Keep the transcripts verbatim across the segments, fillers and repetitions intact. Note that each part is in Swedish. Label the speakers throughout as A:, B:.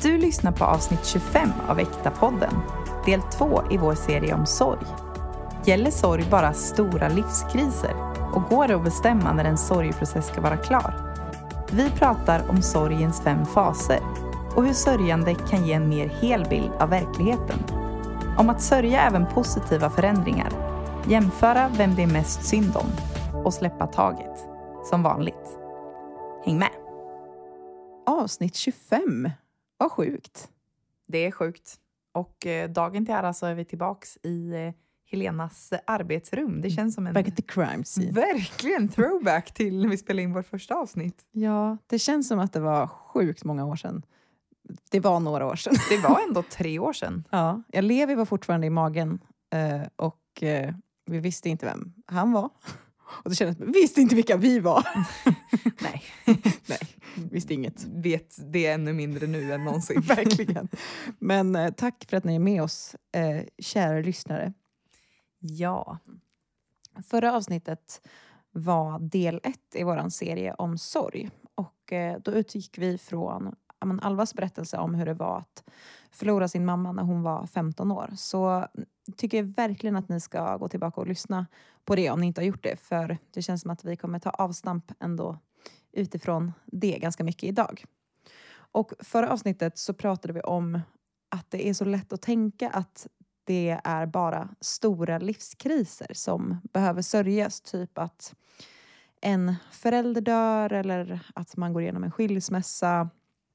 A: Du lyssnar på avsnitt tjugofem av Äkta-podden, del två i vår serie om sorg. Gäller sorg bara stora livskriser och går det att bestämma när en sorgprocess ska vara klar? Vi pratar om sorgens fem faser och hur sörjande kan ge en mer hel bild av verkligheten. Om att sörja även positiva förändringar, jämföra vem det är mest synd om och släppa taget, som vanligt. Häng med!
B: Avsnitt tjugofem. Vad sjukt.
A: Det är sjukt. Och eh, dagen till ära så är vi tillbaks i eh, Helenas arbetsrum. Det känns som en...
B: Back at the crime scene.
A: Verkligen throwback till när vi spelade in vårt första avsnitt.
B: Ja, det känns som att det var sjukt många år sedan. Det var några år sedan.
A: Det var ändå tre år sedan.
B: Ja, jag Levi var fortfarande i magen. Eh, och eh, vi visste inte vem han var. Och det kändes, vi visste inte vilka vi var.
A: Nej.
B: Nej, visste inget.
A: Vet det ännu mindre nu än någonsin.
B: Verkligen. Men eh, tack för att ni är med oss, eh, kära lyssnare.
A: Ja.
B: Förra avsnittet var del ett i våran serie om sorg. Och eh, då utgick vi från ja, men Alvas berättelse om hur det var att förlora sin mamma när hon var femton år. Så tycker jag verkligen att ni ska gå tillbaka och lyssna på det om ni inte har gjort det. För det känns som att vi kommer ta avstamp ändå utifrån det ganska mycket idag. Och förra avsnittet så pratade vi om att det är så lätt att tänka att det är bara stora livskriser som behöver sörjas. Typ att en förälder dör eller att man går igenom en skilsmässa.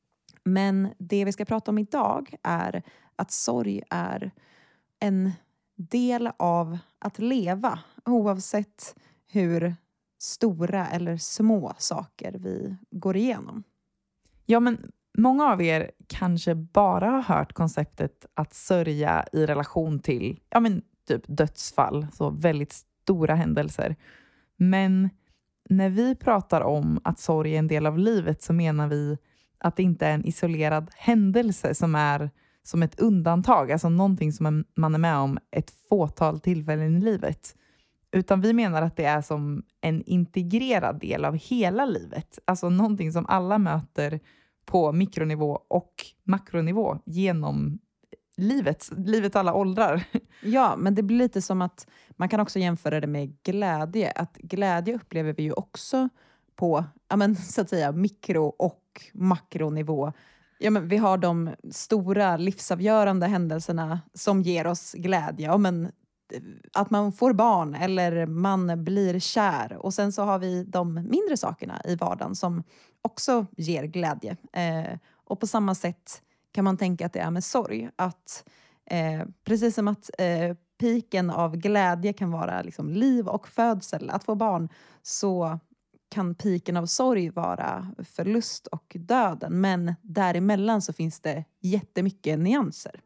B: Men det vi ska prata om idag är att sorg är en del av att leva. Oavsett hur stora eller små saker vi går igenom.
A: Ja, men många av er kanske bara har hört konceptet att sörja i relation till ja, men typ dödsfall. Så väldigt stora händelser. Men när vi pratar om att sorg är en del av livet så menar vi att det inte är en isolerad händelse som är som ett undantag. Alltså någonting som man är med om ett fåtal tillfällen i livet. Utan vi menar att det är som en integrerad del av hela livet. Alltså någonting som alla möter på mikronivå och makronivå genom livet, livet alla åldrar.
B: Ja, men det blir lite som att man kan också jämföra det med glädje. Att glädje upplever vi ju också på ja, men, så att säga, mikro- och makronivå. Ja, men vi har de stora livsavgörande händelserna som ger oss glädje. Ja, men, att man får barn eller man blir kär. Och sen så har vi de mindre sakerna i vardagen som också ger glädje. Eh, och på samma sätt kan man tänka att det är med sorg. Att eh, precis som att eh, piken av glädje kan vara liksom liv och födsel, att få barn, så kan piken av sorg vara förlust och döden. Men däremellan så finns det jättemycket nyanser.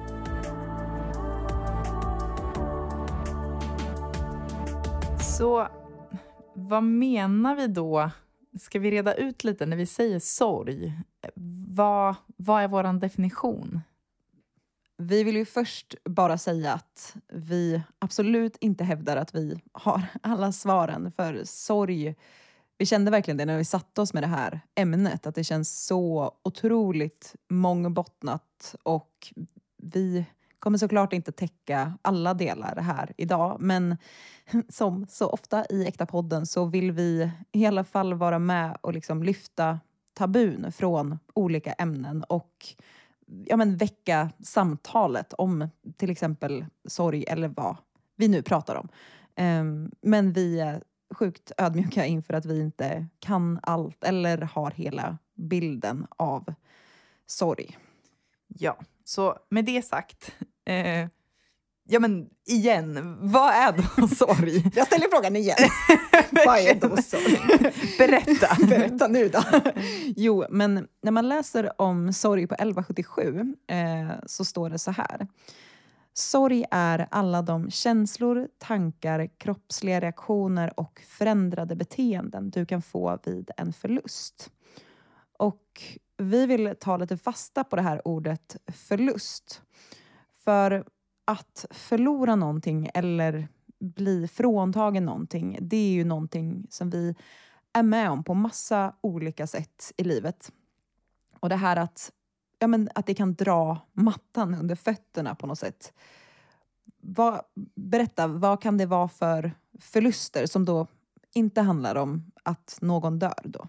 A: Så vad menar vi då? Ska vi reda ut lite när vi säger sorg? Vad, vad är vår definition?
B: Vi vill ju först bara säga att vi absolut inte hävdar att vi har alla svaren. För sorg, vi kände verkligen det när vi satte oss med det här ämnet. Att det känns så otroligt mångbottnat. Och vi kommer såklart inte täcka alla delar här idag. Men som så ofta i Äkta-podden så vill vi i alla fall vara med och liksom lyfta tabun från olika ämnen. Och ja, men väcka samtalet om till exempel sorg eller vad vi nu pratar om. Um, men vi är sjukt ödmjuka inför att vi inte kan allt eller har hela bilden av sorg.
A: Ja, så med det sagt. Eh, ja men igen, vad är då sorg?
B: Jag ställer frågan igen. Vad är då sorg?
A: Berätta.
B: Berätta nu då. Jo, men när man läser om sorg på elva sjuttiosju eh, så står det så här. Sorg är alla de känslor, tankar, kroppsliga reaktioner och förändrade beteenden du kan få vid en förlust. Och vi vill ta lite fasta på det här ordet förlust. För att förlora någonting eller bli fråntagen någonting, det är ju någonting som vi är med om på massa olika sätt i livet. Och det här att ja, men att det kan dra mattan under fötterna på något sätt. Vad, berätta, vad kan det vara för förluster som då inte handlar om att någon dör då?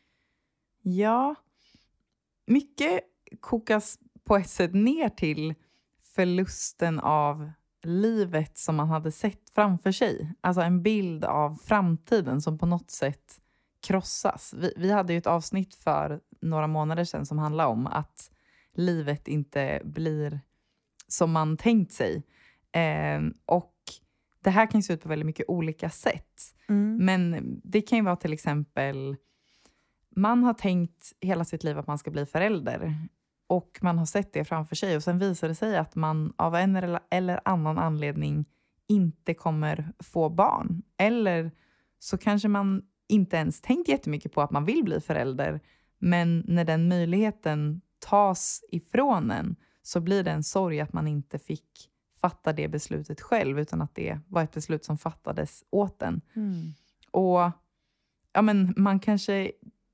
A: Ja, mycket kokas på ett sätt ner till förlusten av livet som man hade sett framför sig. Alltså en bild av framtiden som på något sätt krossas. Vi, vi hade ju ett avsnitt för några månader sedan som handlade om att livet inte blir som man tänkt sig. Eh, och det här kan ju se ut på väldigt mycket olika sätt.
B: Mm.
A: Men det kan ju vara till exempel, man har tänkt hela sitt liv att man ska bli förälder. Och man har sett det framför sig. Och sen visar det sig att man av en eller annan anledning inte kommer få barn. Eller så kanske man inte ens tänkt jättemycket på att man vill bli förälder. Men när den möjligheten tas ifrån en så blir det en sorg att man inte fick fatta det beslutet själv. Utan att det var ett beslut som fattades åt en.
B: Mm.
A: Och ja, men man kanske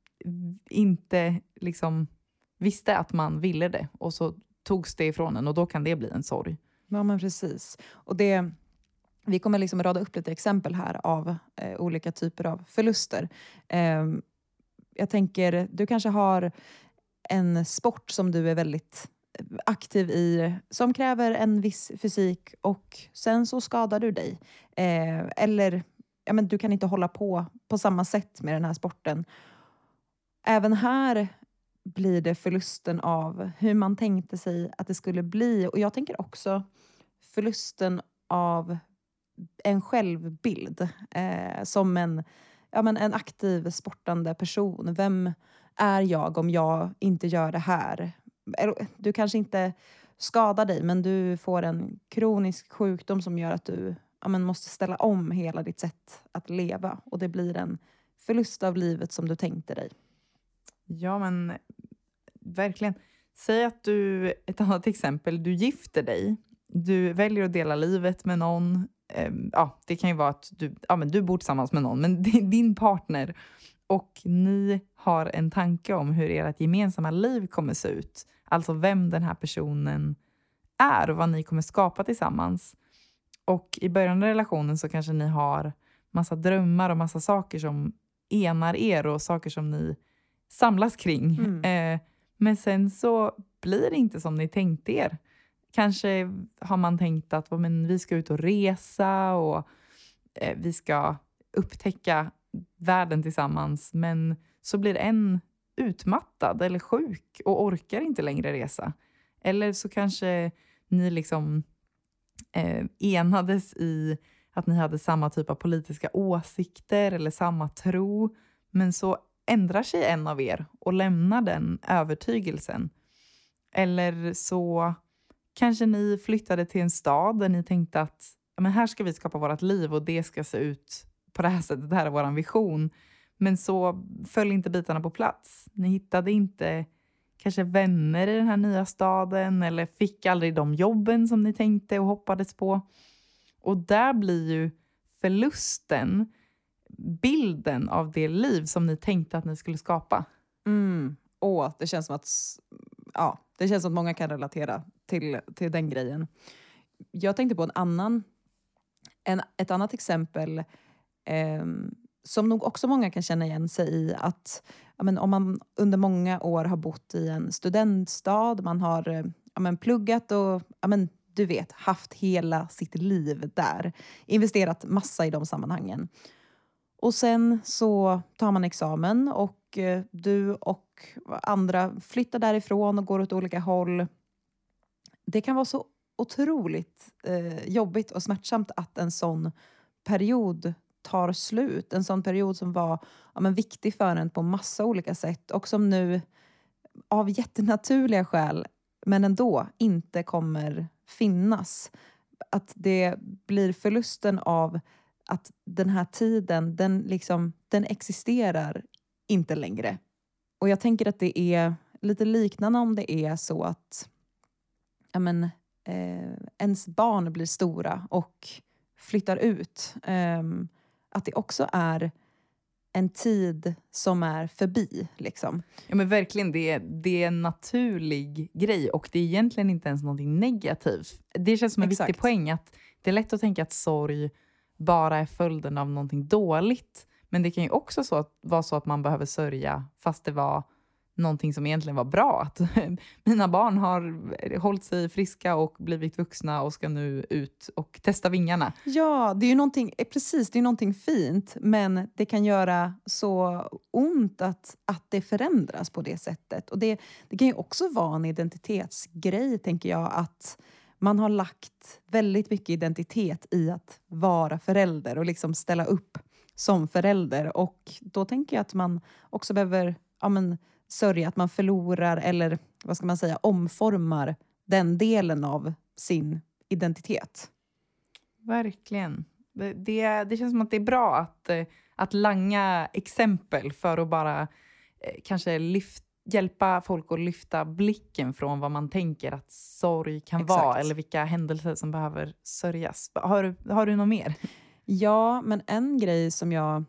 A: inte liksom visste att man ville det. Och så togs det ifrån en och då kan det bli en sorg.
B: Ja, men precis. Och det, vi kommer liksom rada upp lite exempel här av eh, olika typer av förluster. Eh, jag tänker, du kanske har en sport som du är väldigt aktiv i som kräver en viss fysik och sen så skadar du dig. Eh, eller ja, men du kan inte hålla på på samma sätt med den här sporten. Även här blir det förlusten av hur man tänkte sig att det skulle bli. Och jag tänker också förlusten av en självbild. Eh, som en, ja, men en aktiv sportande person. Vem är jag om jag inte gör det här? Du kanske inte skadar dig, men du får en kronisk sjukdom som gör att du ja, men måste ställa om hela ditt sätt att leva. Och det blir en förlust av livet som du tänkte dig.
A: Ja, men verkligen. Säg att du, ett annat exempel, du gifter dig. Du väljer att dela livet med någon. Eh, ja, det kan ju vara att du, ja, men du bor tillsammans med någon, men det är din partner. Och ni har en tanke om hur ert gemensamma liv kommer se ut. Alltså vem den här personen är och vad ni kommer skapa tillsammans. Och i början av relationen så kanske ni har massa drömmar och massa saker som enar er och saker som ni samlas kring.
B: Mm.
A: Eh, men sen så blir det inte som ni tänkte er. Kanske har man tänkt att men, vi ska ut och resa och eh, vi ska upptäcka världen tillsammans. Men så blir en utmattad eller sjuk och orkar inte längre resa. Eller så kanske ni liksom eh, enades i att ni hade samma typ av politiska åsikter eller samma tro. Men så ändrar sig en av er och lämnar den övertygelsen. Eller så kanske ni flyttade till en stad där ni tänkte att ja, men här ska vi skapa vårt liv och det ska se ut på det här sättet. Det här är vår vision. Men så föll inte bitarna på plats. Ni hittade inte kanske vänner i den här nya staden eller fick aldrig de jobben som ni tänkte och hoppades på. Och där blir ju förlusten bilden av det liv som ni tänkte att ni skulle skapa.
B: Mm. Åh, det känns som att ja, det känns som att många kan relatera till, till den grejen. Jag tänkte på en annan en, ett annat exempel eh, som nog också många kan känna igen sig i. Att ja, men om man under många år har bott i en studentstad, man har ja, men pluggat och ja, men, du vet, haft hela sitt liv där. Investerat massa i de sammanhangen. Och sen så tar man examen och eh, du och andra flyttar därifrån och går åt olika håll. Det kan vara så otroligt eh, jobbigt och smärtsamt att en sån period tar slut. En sån period som var ja, men viktig för en på massa olika sätt och som nu av jättenaturliga skäl men ändå inte kommer finnas. Att det blir förlusten av att den här tiden, den, liksom, den existerar inte längre. Och jag tänker att det är lite liknande om det är så att ja, men, eh, ens barn blir stora och flyttar ut. Eh, att det också är en tid som är förbi. Liksom.
A: Ja, men verkligen, det är, det är en naturlig grej och det är egentligen inte ens någonting negativt. Det känns som en
B: Exakt.
A: viktig poäng att det är lätt att tänka att sorg bara är följden av någonting dåligt. Men det kan ju också så att, vara så att man behöver sörja fast det var någonting som egentligen var bra. Att mina barn har hållit sig friska och blivit vuxna och ska nu ut och testa vingarna.
B: Ja, det är ju någonting, precis, det är någonting fint, men det kan göra så ont att, att det förändras på det sättet. Och det, det kan ju också vara en identitetsgrej, tänker jag, att man har lagt väldigt mycket identitet i att vara förälder och liksom ställa upp som förälder. Och då tänker jag att man också behöver ja, men, sörja att man förlorar eller vad ska man säga, omformar den delen av sin identitet.
A: Verkligen. Det, det, det känns som att det är bra att, att langa exempel för att bara eh, kanske lyft, hjälpa folk att lyfta blicken från vad man tänker att sorg kan
B: Exakt.
A: vara eller vilka händelser som behöver sörjas. Har du, har du något mer?
B: Ja, men en grej som jag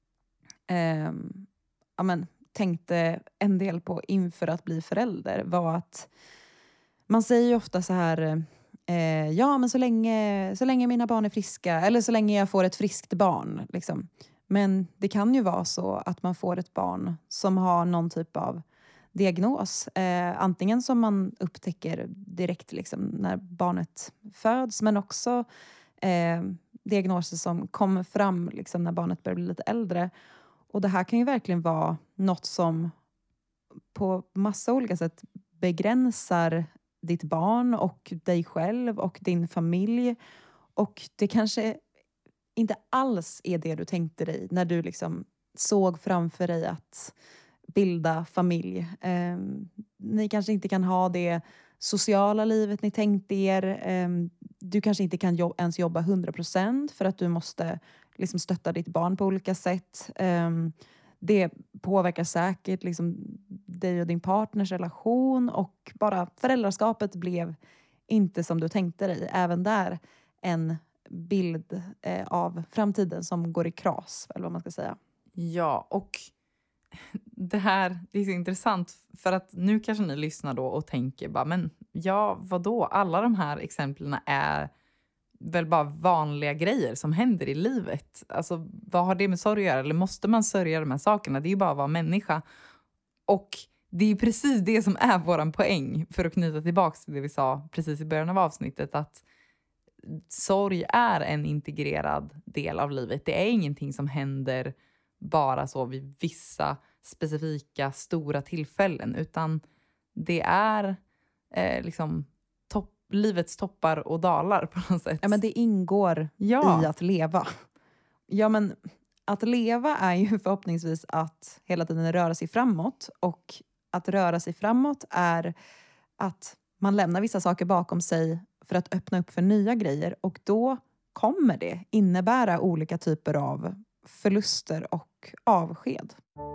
B: eh, ja, men, tänkte en del på inför att bli förälder var att man säger ju ofta så här eh, ja men så länge, så länge mina barn är friska eller så länge jag får ett friskt barn liksom. Men det kan ju vara så att man får ett barn som har någon typ av diagnos, eh, antingen som man upptäcker direkt liksom, när barnet föds, men också eh, diagnoser som kommer fram liksom, när barnet börjar bli lite äldre. Och det här kan ju verkligen vara något som på massa olika sätt begränsar ditt barn och dig själv och din familj. Och det kanske inte alls är det du tänkte dig när du liksom såg framför dig att bilda familj. Eh, ni kanske inte kan ha det sociala livet ni tänkte er. Eh, du kanske inte kan jo- ens jobba hundra procent för att du måste liksom stötta ditt barn på olika sätt. Eh, det påverkar säkert liksom dig och din partners relation och bara föräldraskapet blev inte som du tänkte dig. Även där en bild eh, av framtiden som går i kras, eller vad man ska säga.
A: Ja, och det här det är så intressant för att nu kanske ni lyssnar då och tänker bara, men ja, vadå? Alla de här exemplen är väl bara vanliga grejer som händer i livet. Alltså, vad har det med sorg att göra? Eller måste man sörja de här sakerna? Det är ju bara att vara människa. Och det är precis det som är våran poäng, för att knyta tillbaka till det vi sa precis i början av avsnittet, att sorg är en integrerad del av livet. Det är ingenting som händer bara så vid vissa specifika stora tillfällen, utan det är eh, liksom topp, livets toppar och dalar på något sätt.
B: Ja, men det ingår
A: ja.
B: i att leva. Ja, men att leva är ju förhoppningsvis att hela tiden röra sig framåt, och att röra sig framåt är att man lämnar vissa saker bakom sig för att öppna upp för nya grejer, och då kommer det innebära olika typer av förluster och avsked.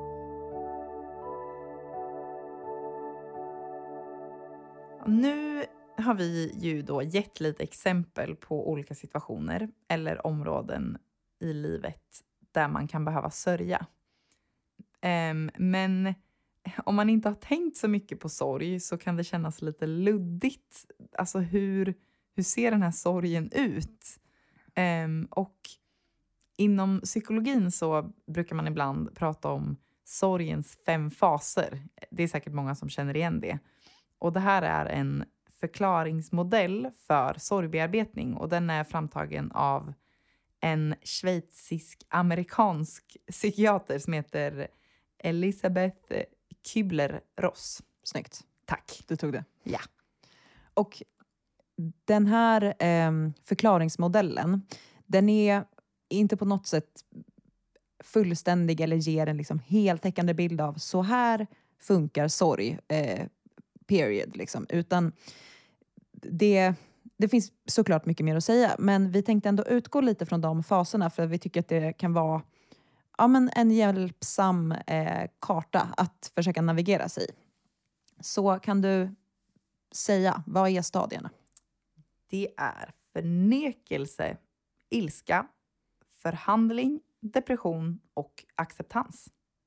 A: Nu har vi ju då gett lite exempel på olika situationer eller områden i livet där man kan behöva sörja. Um, men om man inte har tänkt så mycket på sorg så kan det kännas lite luddigt. Alltså hur, hur ser den här sorgen ut? Um, och inom psykologin så brukar man ibland prata om sorgens fem faser. Det är säkert många som känner igen det. Och det här är en förklaringsmodell för sorgbearbetning, och den är framtagen av en schweizisk-amerikansk psykiater som heter Elisabeth Kübler-Ross.
B: Snyggt.
A: Tack.
B: Du tog det.
A: Ja.
B: Och den här eh, förklaringsmodellen, den är inte på något sätt fullständig eller ger en liksom heltäckande bild av så här funkar sorg, eh, period. Liksom. Utan det, det finns såklart mycket mer att säga, men vi tänkte ändå utgå lite från de faserna för vi tycker att det kan vara ja, men en hjälpsam eh, karta att försöka navigera sig i. Så kan du säga, vad är stadierna?
A: Det är förnekelse, ilska, förhandling, depression och acceptans.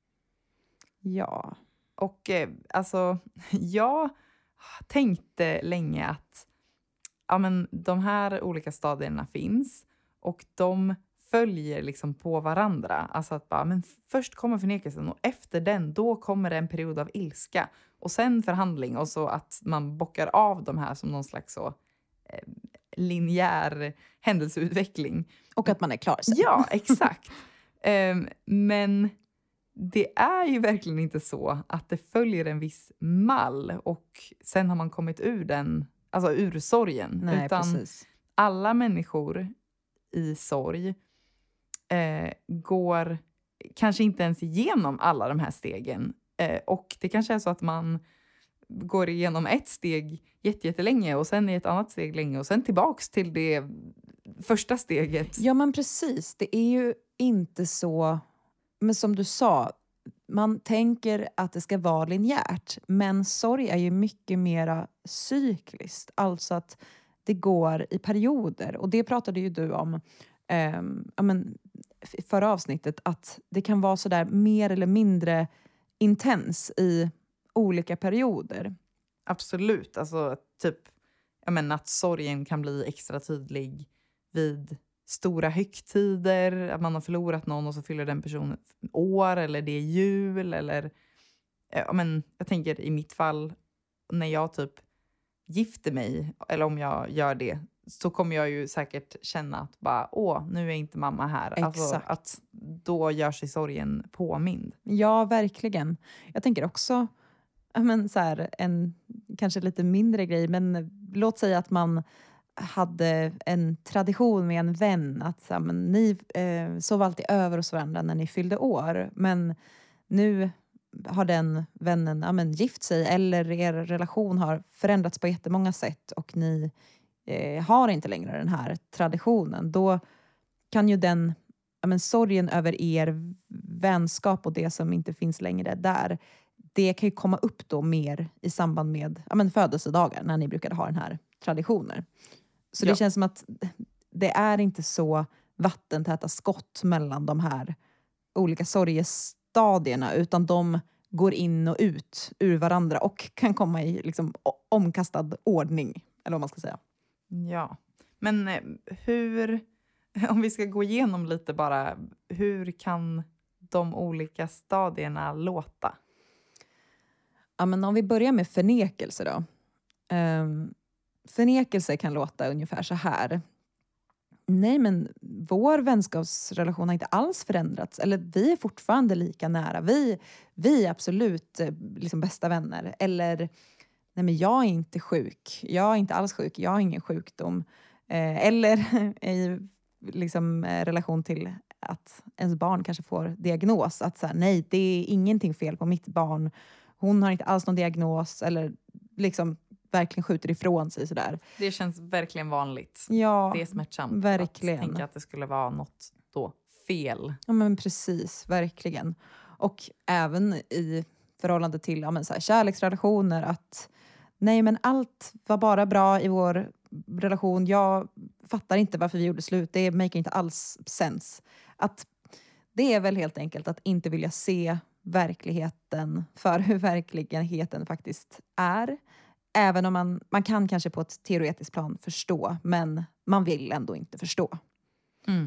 B: Ja.
A: Och eh, alltså, jag tänkte länge att ja, men de här olika stadierna finns och de följer liksom på varandra. Alltså att bara, men först kommer förnekelsen och efter den då kommer det en period av ilska. Och sen förhandling och så att man bockar av de här som någon slags så eh, linjär händelseutveckling.
B: Och att man är klar sen.
A: Ja, exakt. um, men det är ju verkligen inte så att det följer en viss mall och sen har man kommit ur den, alltså ur sorgen.
B: Nej,
A: utan
B: precis.
A: alla människor i sorg eh, går kanske inte ens igenom alla de här stegen. Eh, och det kanske är så att man går igenom ett steg jättelänge och sen i ett annat steg länge och sen tillbaks till det första steget.
B: Ja, men precis. Det är ju inte så... Men som du sa, man tänker att det ska vara linjärt. Men sorg är ju mycket mera cykliskt. Alltså att det går i perioder. Och det pratade ju du om eh, ja, men, i förra avsnittet. Att det kan vara så där mer eller mindre intens i olika perioder.
A: Absolut. Alltså typ, jag menar att sorgen kan bli extra tydlig vid stora högtider, att man har förlorat någon och så fyller den personen år eller det är jul eller ja, men jag tänker i mitt fall när jag typ gifter mig eller om jag gör det så kommer jag ju säkert känna att bara åh, nu är inte mamma här.
B: Exakt.
A: Alltså att då gör sig sorgen påmind.
B: Ja, verkligen. Jag tänker också men så här, en kanske lite mindre grej, men låt säga att man hade en tradition med en vän att så här, men ni eh, sov alltid över hos varandra när ni fyllde år, men nu har den vännen ja, men, gift sig eller er relation har förändrats på jättemånga sätt och ni eh, har inte längre den här traditionen. Då kan ju den ja, men, sorgen över er vänskap och det som inte finns längre där, det kan ju komma upp då mer i samband med ja, men, födelsedagar när ni brukade ha den här traditionen. Så
A: ja.
B: Det känns som att det är inte så vattentäta skott mellan de här olika sorgestadierna utan de går in och ut ur varandra och kan komma i liksom omkastad ordning, eller vad man ska säga.
A: Ja, men hur, om vi ska gå igenom lite bara, hur kan de olika stadierna låta?
B: Ja, men om vi börjar med förnekelse då. Um, förnekelse kan låta ungefär så här. Nej, men vår vänskapsrelation har inte alls förändrats. Eller vi är fortfarande lika nära. Vi, vi är absolut liksom bästa vänner. Eller, nej men jag är inte sjuk. Jag är inte alls sjuk. Jag har ingen sjukdom. Eh, eller i liksom, relation till att ens barn kanske får diagnos. Att så här, nej, det är ingenting fel på mitt barn. Hon har inte alls någon diagnos. Eller liksom verkligen skjuter ifrån sig sådär.
A: Det känns verkligen vanligt.
B: Ja,
A: det är smärtsamt
B: verkligen.
A: Att tänka att det skulle vara något då fel.
B: Ja, men precis, verkligen. Och även i förhållande till ja, men så här, kärleksrelationer att nej, men allt var bara bra i vår relation. Jag fattar inte varför vi gjorde slut. Det make inte alls sense. Att det är väl helt enkelt att inte vilja se verkligheten för hur verkligheten faktiskt är. Även om man, man kan kanske på ett teoretiskt plan förstå, men man vill ändå inte förstå.
A: Mm.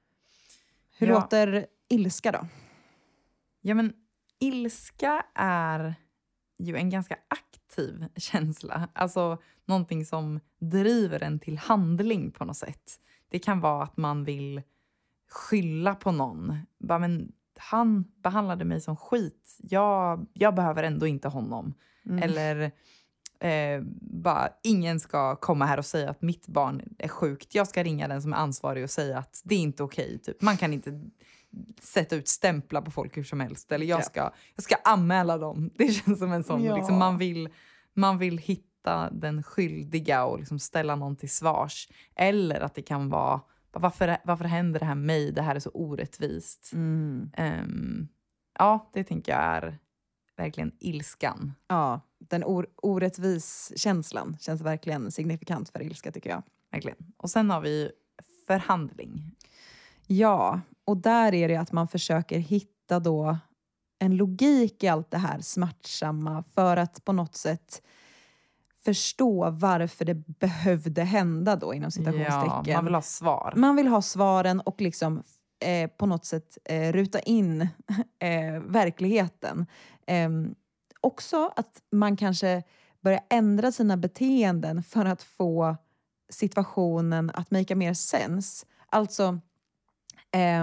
B: Hur
A: ja.
B: låter ilska då?
A: Ja, men ilska är ju en ganska aktiv känsla. Alltså någonting som driver en till handling på något sätt. Det kan vara att man vill skylla på någon. Bara, men han behandlade mig som skit. Jag, jag behöver ändå inte honom. Mm. Eller eh, bara ingen ska komma här och säga att mitt barn är sjukt. Jag ska ringa den som är ansvarig och säga att det är inte okej. Typ. Man kan inte sätta ut stämplar på folk hur som helst. Eller jag ska, jag ska anmäla dem. Det känns som en sån.
B: Ja.
A: Liksom, man, vill, man vill hitta den skyldiga och liksom ställa någon till svars. Eller att det kan vara Varför, varför händer det här med mig? Det här är så orättvist.
B: Mm.
A: Um, ja, det tänker jag är verkligen ilskan.
B: Ja, den or- orättvis känslan känns verkligen signifikant för ilska tycker jag.
A: Verkligen. Och sen har vi förhandling.
B: Ja, och där är det att man försöker hitta då en logik i allt det här smärtsamma för att på något sätt förstå varför det behövde hända då inom citationstecken.
A: Ja, man vill ha svar.
B: Man vill ha svaren och liksom eh, på något sätt eh, ruta in eh, verkligheten. Eh, också att man kanske börjar ändra sina beteenden för att få situationen att make mer sense. Alltså, eh,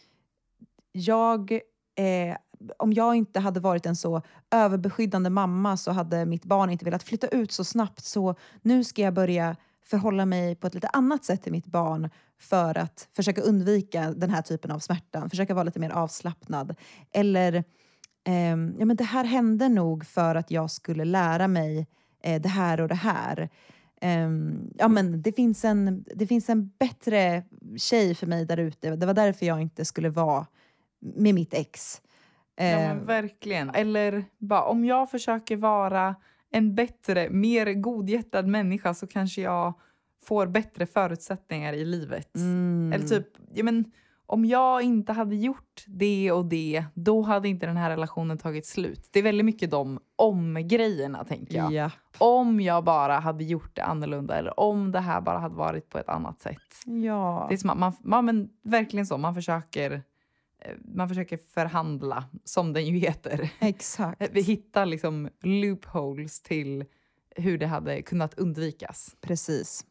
B: jag... Eh, om jag inte hade varit en så överbeskyddande mamma så hade mitt barn inte velat flytta ut så snabbt. Så nu ska jag börja förhålla mig på ett lite annat sätt till mitt barn för att försöka undvika den här typen av smärtan. Försöka vara lite mer avslappnad. Eller, eh, ja, men det här hände nog för att jag skulle lära mig eh, det här och det här. Eh, ja, men det finns en, det finns en bättre tjej för mig där ute. Det var därför jag inte skulle vara med mitt ex.
A: Ja, men verkligen. Eller bara, om jag försöker vara en bättre, mer godhjärtad människa så kanske jag får bättre förutsättningar i livet.
B: Mm.
A: Eller typ, ja, men, om jag inte hade gjort det och det, då hade inte den här relationen tagit slut. Det är väldigt mycket de om-grejerna, tänker jag.
B: Ja.
A: Om jag bara hade gjort det annorlunda eller om det här bara hade varit på ett annat sätt.
B: Ja.
A: Det är som att man, man men, verkligen så, man försöker... Man försöker förhandla, som den ju heter.
B: Exakt.
A: Vi hittar liksom loopholes till hur det hade kunnat undvikas.
B: Precis.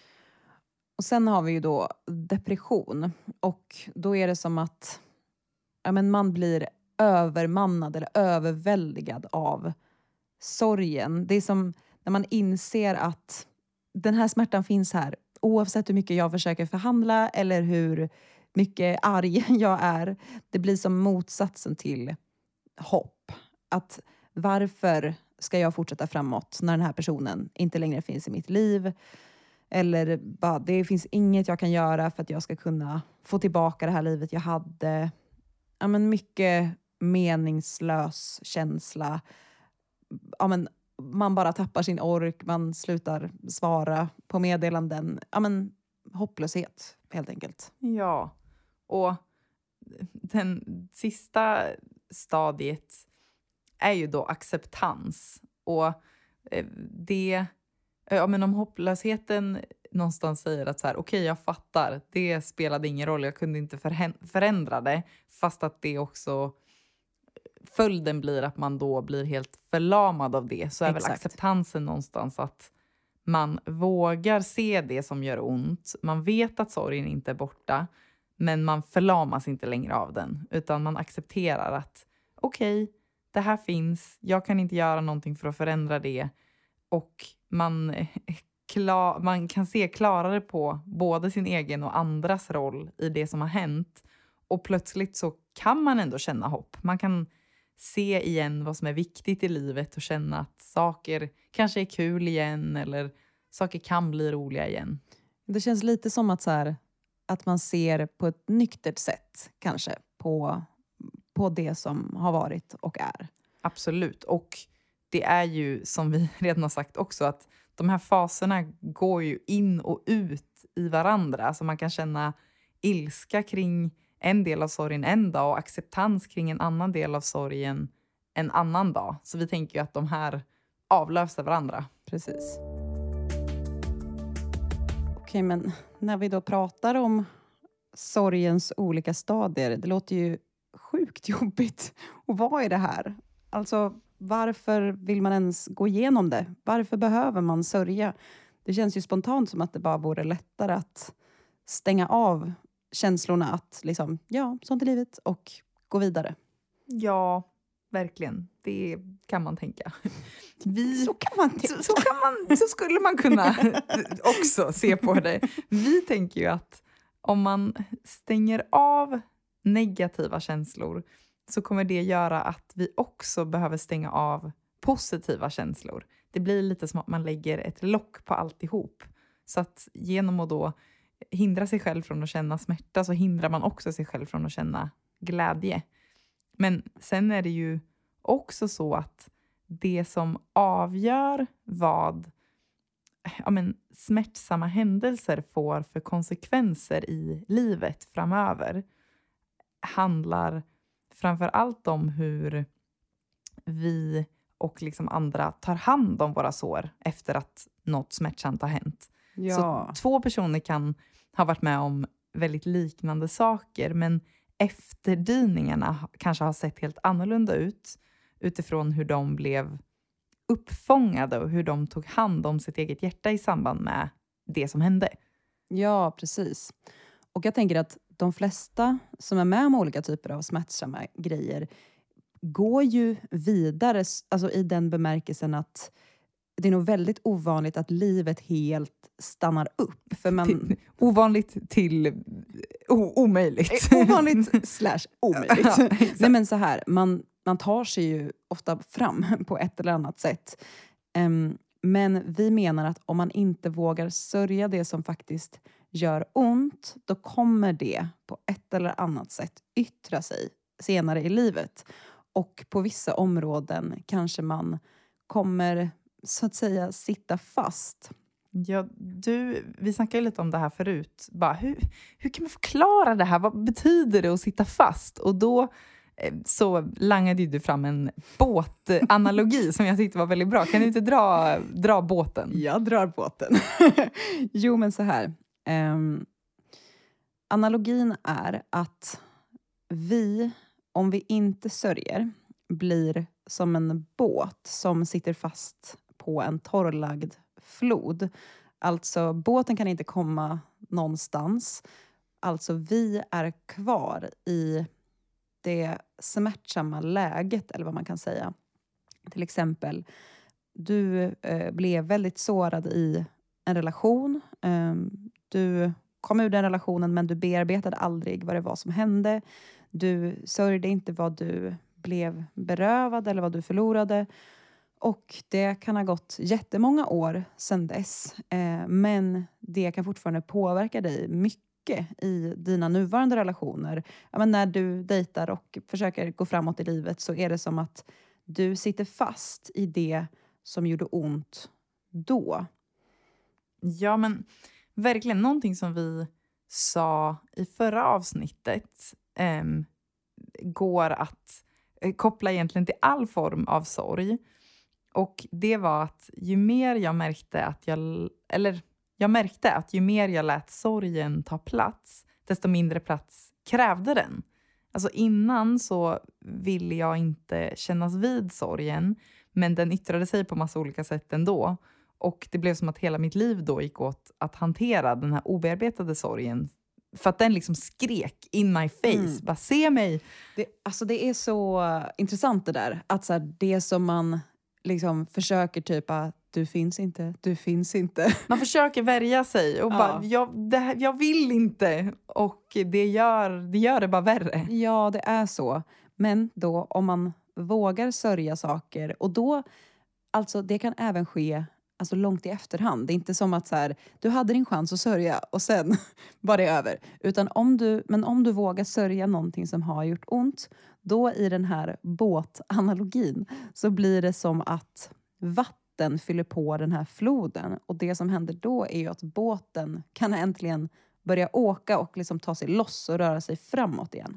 B: Och sen har vi ju då depression. Och då är det som att ja, men man blir övermannad eller överväldigad av sorgen. Det är som när man inser att den här smärtan finns här. Oavsett hur mycket jag försöker förhandla eller hur mycket arg jag är. Det blir som motsatsen till hopp. Att varför ska jag fortsätta framåt när den här personen inte längre finns i mitt liv? Eller bara, det finns inget jag kan göra för att jag ska kunna få tillbaka det här livet jag hade. Ja, men mycket meningslös känsla. Ja, men man bara tappar sin ork. Man slutar svara på meddelanden. Ja, men hopplöshet helt enkelt.
A: Ja. Och den sista stadiet är ju då acceptans. Och det, ja, men om hopplösheten någonstans säger att så här, okej, jag fattar, det spelade ingen roll, jag kunde inte förändra det, fast att det också följden blir att man då blir helt förlamad av det, så är
B: Exakt.
A: väl acceptansen någonstans att man vågar se det som gör ont. Man vet att sorgen inte är borta, men man förlamas inte längre av den. Utan man accepterar att okej, okay, det här finns. Jag kan inte göra någonting för att förändra det. Och man, klar, man kan se klarare på både sin egen och andras roll i det som har hänt. Och plötsligt så kan man ändå känna hopp. Man kan se igen vad som är viktigt i livet och känna att saker kanske är kul igen eller saker kan bli roliga igen.
B: Det känns lite som att, så här, att man ser på ett nyktert sätt kanske på, på det som har varit och är.
A: Absolut. Och det är ju, som vi redan har sagt också, att de här faserna går ju in och ut i varandra. Alltså man kan känna ilska kring en del av sorgen en dag och acceptans kring en annan del av sorgen en annan dag. Så vi tänker ju att de här avlöser varandra.
B: Precis. Okej, men när vi då pratar om sorgens olika stadier, det låter ju sjukt jobbigt. Och vad är det här? Alltså, varför vill man ens gå igenom det? Varför behöver man sörja? Det känns ju spontant som att det bara vore lättare att stänga av känslorna, att liksom, ja, sånt är livet, och gå vidare.
A: Ja, verkligen. Det kan man tänka. Vi,
B: så kan man tänka.
A: Så, så, kan man, så skulle man kunna också se på det. Vi tänker ju att om man stänger av negativa känslor så kommer det göra att vi också behöver stänga av positiva känslor. Det blir lite som att man lägger ett lock på alltihop. Så att genom att då hindra sig själv från att känna smärta så hindrar man också sig själv från att känna glädje. Men sen är det ju också så att det som avgör vad ja, men, smärtsamma händelser får för konsekvenser i livet framöver handlar framför allt om hur vi och liksom andra tar hand om våra sår efter att något smärtsamt har hänt.
B: Ja.
A: Så två personer kan ha varit med om väldigt liknande saker, men efterdyningarna kanske har sett helt annorlunda ut utifrån hur de blev uppfångade och hur de tog hand om sitt eget hjärta i samband med det som hände.
B: Ja, precis. Och jag tänker att de flesta som är med om olika typer av smärtsamma grejer går ju vidare, alltså i den bemärkelsen att det är nog väldigt ovanligt att livet helt stannar upp. För man...
A: till, ovanligt till o- omöjligt.
B: Ovanligt slash omöjligt. Ja, nej men så här, man, man tar sig ju ofta fram på ett eller annat sätt. Um, men vi menar att om man inte vågar sörja det som faktiskt gör ont, då kommer det på ett eller annat sätt yttra sig senare i livet. Och på vissa områden kanske man kommer, så att säga, sitta fast.
A: Ja, du, vi snackade lite om det här förut. Bara, hur, hur kan man förklara det här? Vad betyder det att sitta fast? Och då eh, så langade du fram en båtanalogi som jag tyckte var väldigt bra. Kan du inte dra, dra båten?
B: Jag drar båten. Jo, men så här. Um, analogin är att vi, om vi inte sörjer, blir som en båt som sitter fast på en torrlagd flod. Alltså båten kan inte komma någonstans. Alltså vi är kvar i det smärtsamma läget, eller vad man kan säga. Till exempel, du eh, blev väldigt sårad i en relation. Eh, du kom ur den relationen, men du bearbetade aldrig vad det var som hände. Du sörjde inte vad du blev berövad eller vad du förlorade. Och det kan ha gått jättemånga år sedan dess. Eh, men det kan fortfarande påverka dig mycket i dina nuvarande relationer. Ja, men när du dejtar och försöker gå framåt i livet så är det som att du sitter fast i det som gjorde ont då.
A: Ja, men verkligen någonting som vi sa i förra avsnittet eh, går att eh, koppla egentligen till all form av sorg. Och det var att ju mer jag märkte att jag, eller jag märkte att ju mer jag lät sorgen ta plats, desto mindre plats krävde den. Alltså innan så ville jag inte kännas vid sorgen, men den yttrade sig på massa olika sätt ändå. Och det blev som att hela mitt liv då gick åt att hantera den här obearbetade sorgen. För att den liksom skrek in my face. Mm. Bara se mig.
B: Det, alltså det är så intressant det där. Att så här, det som man liksom försöker typ att du finns inte, du finns inte.
A: Man försöker värja sig och
B: ja.
A: bara, jag, det här, jag vill inte. Och det gör, det gör det bara värre.
B: Ja, det är så. Men då om man vågar sörja saker. Och då, alltså det kan även ske alltså långt i efterhand. Det är inte som att så här, du hade din chans att sörja och sen var det över. Utan om du, men om du vågar sörja någonting som har gjort ont, då i den här båtanalogin så blir det som att vatten fyller på den här floden. Och det som händer då är ju att båten kan äntligen börja åka och liksom ta sig loss och röra sig framåt igen.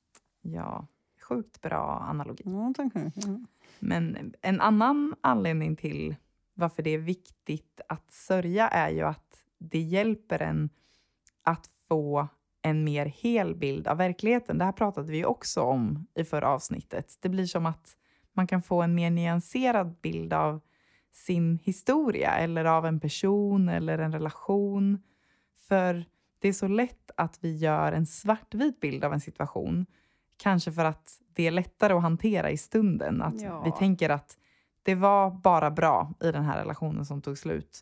A: Ja, sjukt bra analogi.
B: Ja, tack. Mm.
A: Men en annan anledning till varför det är viktigt att sörja är ju att det hjälper en att få en mer hel bild av verkligheten. Det här pratade vi också om i förra avsnittet. Det blir som att man kan få en mer nyanserad bild av sin historia eller av en person eller en relation. För det är så lätt att vi gör en svartvit bild av en situation. Kanske för att det är lättare att hantera i stunden. Att ja. Vi tänker att det var bara bra i den här relationen som tog slut.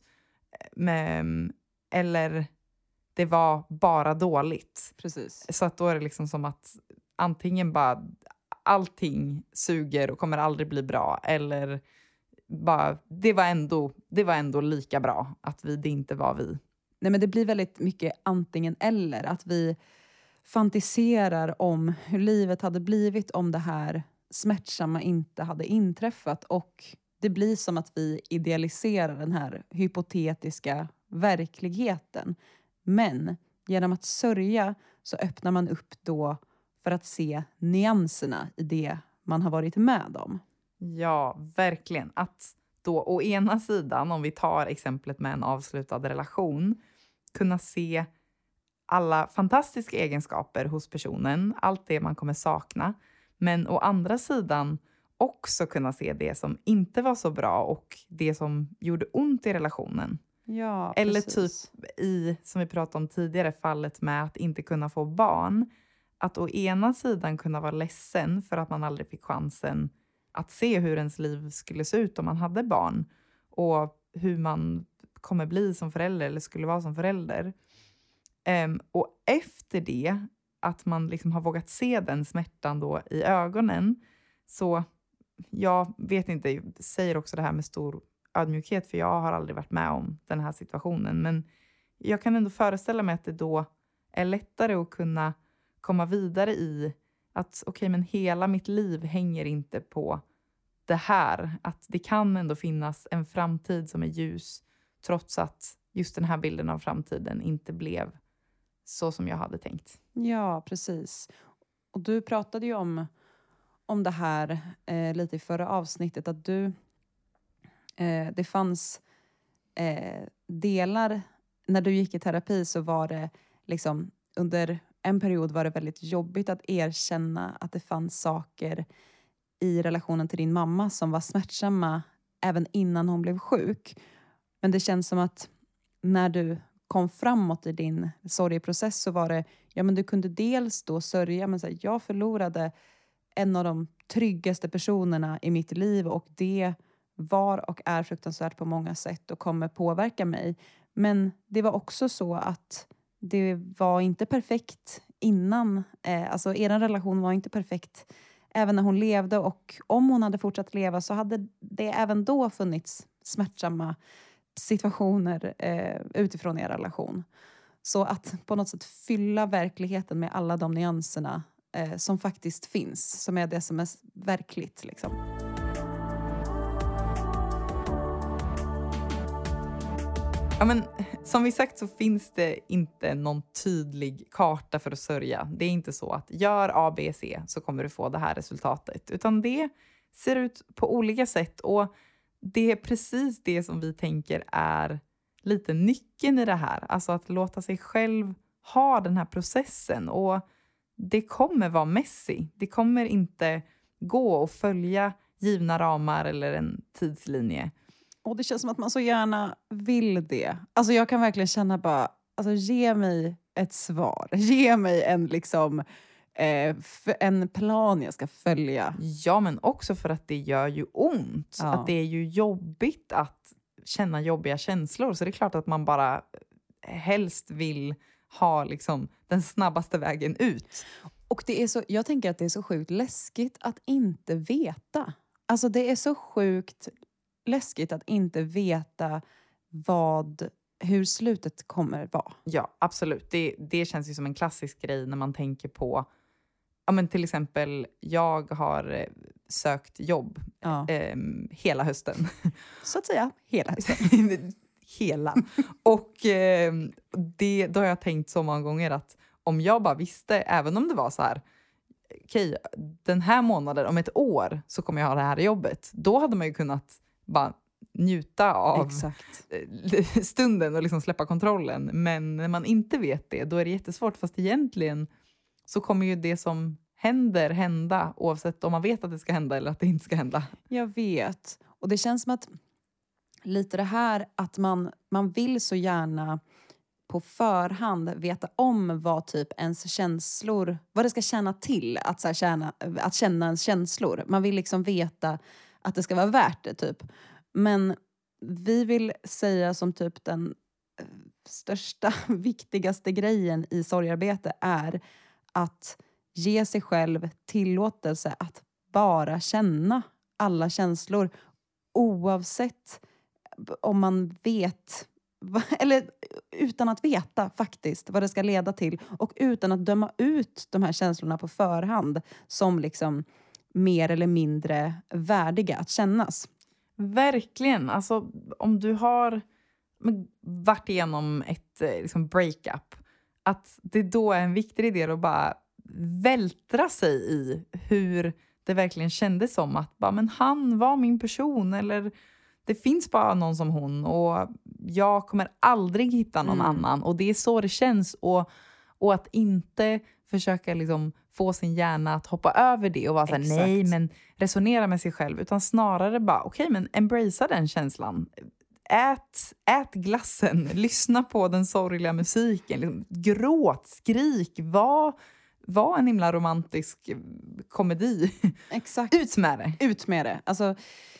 A: Men, eller det var bara dåligt.
B: Precis.
A: Så att då är det liksom som att antingen bara allting suger och kommer aldrig bli bra. Eller bara det var ändå, det var ändå lika bra att vi, det inte var vi.
B: Nej, men det blir väldigt mycket antingen eller. Att vi fantiserar om hur livet hade blivit om det här smärtsamma inte hade inträffat. Och det blir som att vi idealiserar den här hypotetiska verkligheten. Men genom att sörja så öppnar man upp då för att se nyanserna i det man har varit med om.
A: Ja, verkligen. Att då å ena sidan, om vi tar exemplet med en avslutad relation, kunna se alla fantastiska egenskaper hos personen, allt det man kommer sakna. Men å andra sidan också kunna se det som inte var så bra och det som gjorde ont i relationen.
B: Ja,
A: Eller
B: precis.
A: typ i, som vi pratade om tidigare, fallet med att inte kunna få barn. Att å ena sidan kunna vara ledsen för att man aldrig fick chansen att se hur ens liv skulle se ut om man hade barn. Och hur man kommer bli som förälder eller skulle vara som förälder. Um, och efter det, att man liksom har vågat se den smärtan då i ögonen. Så jag vet inte, jag säger också det här med stor ödmjukhet, för jag har aldrig varit med om den här situationen. Men jag kan ändå föreställa mig att det då är lättare att kunna komma vidare i att okej, okay, men hela mitt liv hänger inte på det här. Att det kan ändå finnas en framtid som är ljus, trots att just den här bilden av framtiden inte blev så som jag hade tänkt.
B: Ja, precis. Och du pratade ju om, om det här eh, lite i förra avsnittet. Att du, eh, det fanns eh, delar, när du gick i terapi så var det liksom, under en period var det väldigt jobbigt att erkänna att det fanns saker i relationen till din mamma som var smärtsamma även innan hon blev sjuk. Men det känns som att när du kom framåt i din sorgeprocess så var det, ja men du kunde dels då sörja, men så här, jag förlorade en av de tryggaste personerna i mitt liv och det var och är fruktansvärt på många sätt och kommer påverka mig. Men det var också så att det var inte perfekt innan, eh, alltså er relation var inte perfekt även när hon levde, och om hon hade fortsatt leva så hade det även då funnits smärtsamma situationer eh, utifrån er relation. Så att på något sätt fylla verkligheten med alla de nyanserna eh, som faktiskt finns, som är det som är verkligt liksom.
A: Ja, men som vi sagt så finns det inte någon tydlig karta för att sörja. Det är inte så att gör A, B, C så kommer du få det här resultatet. Utan det ser ut på olika sätt, och det är precis det som vi tänker är lite nyckeln i det här. Alltså att låta sig själv ha den här processen, och det kommer vara messy. Det kommer inte gå att följa givna ramar eller en tidslinje.
B: Och det känns som att man så gärna vill det. Alltså jag kan verkligen känna bara, alltså ge mig ett svar. Ge mig en liksom eh, en plan jag ska följa.
A: Ja, men också för att det gör ju ont.
B: Ja.
A: Att det är ju jobbigt att känna jobbiga känslor. Så det är klart att man bara helst vill ha liksom den snabbaste vägen ut.
B: Och det är så, jag tänker att det är så sjukt läskigt att inte veta. Alltså det är så sjukt läskigt att inte veta vad, hur slutet kommer vara.
A: Ja, absolut. Det, det känns ju som en klassisk grej när man tänker på, ja men till exempel, jag har sökt jobb
B: Ja.
A: eh, hela hösten.
B: Så att säga, hela hösten.
A: hela. Och eh, det, då har jag tänkt så många gånger att om jag bara visste, även om det var så här, okej, okay, den här månaden, om ett år så kommer jag ha det här jobbet. Då hade man ju kunnat bara njuta av
B: Exakt.
A: stunden och liksom släppa kontrollen. Men när man inte vet det, då är det jättesvårt. Fast egentligen så kommer ju det som händer hända, oavsett om man vet att det ska hända eller att det inte ska hända.
B: Jag vet. Och det känns som att lite det här att man, man vill så gärna på förhand veta om vad typ ens känslor, vad det ska känna till att, så här, känna, att känna ens känslor. Man vill liksom veta att det ska vara värt det typ. Men vi vill säga som typ den största, viktigaste grejen i sorgarbete är att ge sig själv tillåtelse att bara känna alla känslor, oavsett om man vet, eller utan att veta faktiskt vad det ska leda till, och utan att döma ut de här känslorna på förhand som liksom mer eller mindre värdiga att kännas.
A: Verkligen. Alltså, om du har varit igenom ett liksom, breakup, att det då är en viktig del att bara vältra sig i hur det verkligen kändes som att bara, men han var min person, eller det finns bara någon som hon och jag kommer aldrig hitta någon
B: Mm.
A: annan, och det är så det känns. Och, och att inte försöka liksom få sin hjärna att hoppa över det och vara såhär,
B: Exakt.
A: nej, men resonera med sig själv, utan snarare bara, okej, okay, men embracea den känslan. Ät, ät glassen, lyssna på den sorgliga musiken, liksom, gråt, skrik, var, var en himla romantisk komedi.
B: Exakt.
A: Ut med det.
B: Ut med det. Alltså,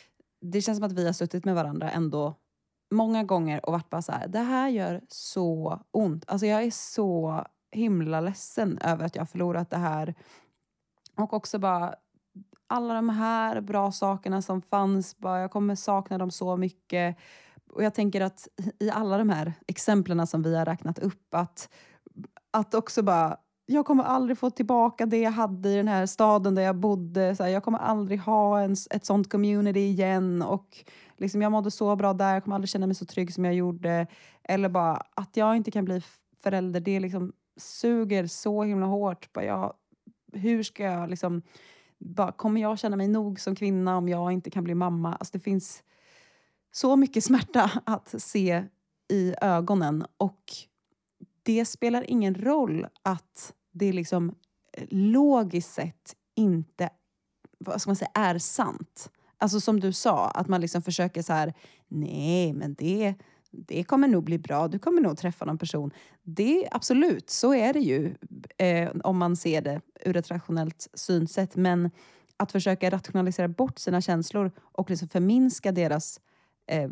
B: det känns som att vi har suttit med varandra ändå många gånger och varit bara så här, det här gör så ont. Alltså jag är så himla ledsen över att jag har förlorat det här. Och också bara alla de här bra sakerna som fanns, bara, jag kommer sakna dem så mycket. Och jag tänker att i alla de här exemplen som vi har räknat upp, att, att också bara, jag kommer aldrig få tillbaka det jag hade i den här staden där jag bodde. Så här, jag kommer aldrig ha en, ett sånt community igen. Och liksom, jag mådde så bra där, jag kommer aldrig känna mig så trygg som jag gjorde. Eller bara att jag inte kan bli förälder, det liksom suger så himla hårt. Bara jag, hur ska jag liksom, bara, kommer jag känna mig nog som kvinna om jag inte kan bli mamma? Alltså det finns så mycket smärta att se i ögonen, och det spelar ingen roll att det liksom logiskt sett inte, vad ska man säga, är sant. Alltså som du sa, att man liksom försöker så här, nej men det, det kommer nog bli bra, du kommer nog träffa någon person. Det absolut, så är det ju eh, om man ser det ur ett rationellt synsätt. Men att försöka rationalisera bort sina känslor och liksom förminska deras eh,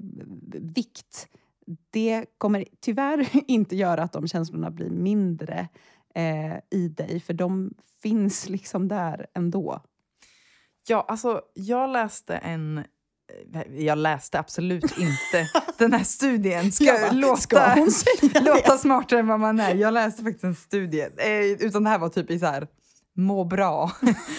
B: vikt, det kommer tyvärr inte göra att de känslorna blir mindre eh, i dig. För de finns liksom där ändå.
A: Ja, alltså jag läste en... Jag läste absolut inte den här studien. Ska,
B: Ja,
A: låta,
B: ska hon säga
A: låta smartare än vad man är. Jag läste faktiskt en studie. Eh, utan det här var typ i så här... må bra.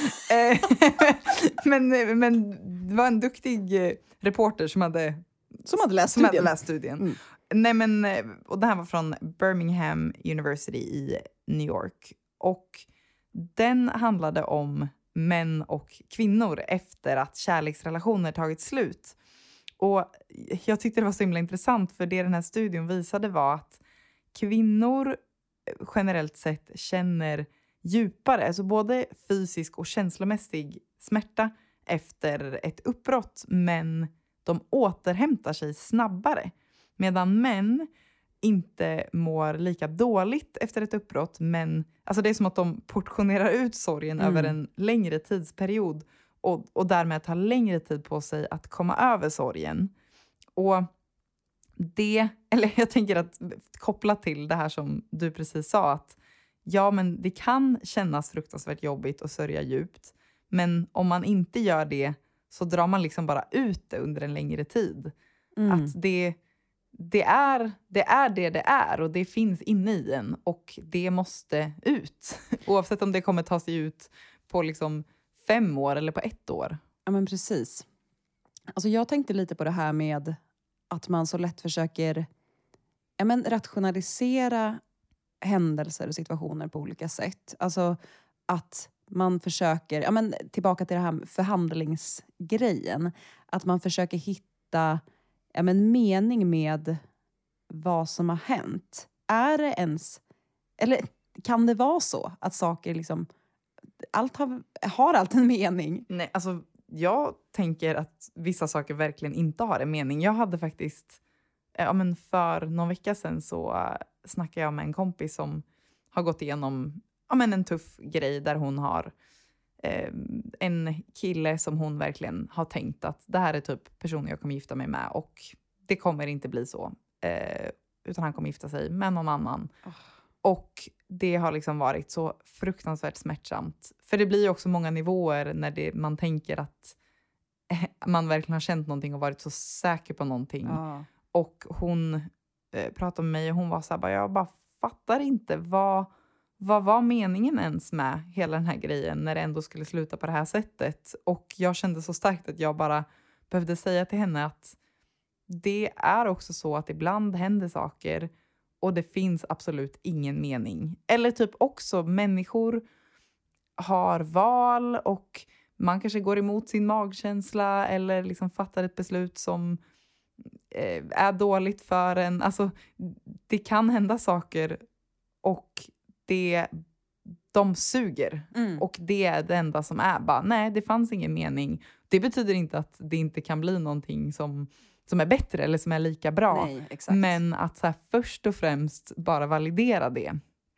A: men, men det var en duktig reporter som hade...
B: Som hade läst
A: som
B: studien.
A: Hade läst studien.
B: Mm.
A: Nej, men, och det här var från Birmingham University i New York. Och den handlade om män och kvinnor efter att kärleksrelationer tagit slut. Och jag tyckte det var så himla intressant, för det den här studien visade var att kvinnor generellt sett känner djupare, alltså både fysisk och känslomässig smärta efter ett uppbrott, men de återhämtar sig snabbare. Medan män inte mår lika dåligt efter ett uppbrott, men alltså det är som att de portionerar ut sorgen mm. över en längre tidsperiod och, och därmed tar längre tid på sig att komma över sorgen. Och det, eller jag tänker att koppla till det här som du precis sa, att ja, men det kan kännas fruktansvärt jobbigt och sörja djupt, men om man inte gör det så drar man liksom bara ut det under en längre tid. Mm. Att det, det, är, det är det det är, och det finns inne i en, och det måste ut. Oavsett om det kommer ta sig ut på liksom fem år eller på ett år.
B: Ja, men precis. Alltså jag tänkte lite på det här med att man så lätt försöker ja, men rationalisera händelser och situationer på olika sätt. Alltså att man försöker, ja men tillbaka till det här förhandlingsgrejen, att man försöker hitta ja men mening med vad som har hänt. Är det ens, eller kan det vara så att saker liksom, allt har, har allt en mening?
A: Nej, alltså jag tänker att vissa saker verkligen inte har en mening. Jag hade faktiskt, ja men för någon vecka sedan så snackade jag med en kompis som har gått igenom ja men en tuff grej där hon har eh, en kille som hon verkligen har tänkt att det här är typ personen jag kommer gifta mig med, och det kommer inte bli så. Eh, utan han kommer gifta sig med någon annan. Oh. Och det har liksom varit så fruktansvärt smärtsamt. För det blir ju också många nivåer när det, man tänker att eh, man verkligen har känt någonting och varit så säker på någonting. Oh. Och hon eh, pratade med mig och hon var så här, bara, jag bara fattar inte vad... Vad var meningen ens med hela den här grejen när det ändå skulle sluta på det här sättet? Och jag kände så starkt att jag bara behövde säga till henne att det är också så att ibland händer saker och det finns absolut ingen mening. Eller typ också människor har val och man kanske går emot sin magkänsla eller liksom fattar ett beslut som eh, är dåligt för en. Alltså, det kan hända saker och det, de suger.
B: Mm.
A: Och det är det enda som är. Bara, nej, det fanns ingen mening. Det betyder inte att det inte kan bli någonting som, som är bättre eller som är lika bra.
B: Nej, exakt.
A: Men att så här, först och främst bara validera det.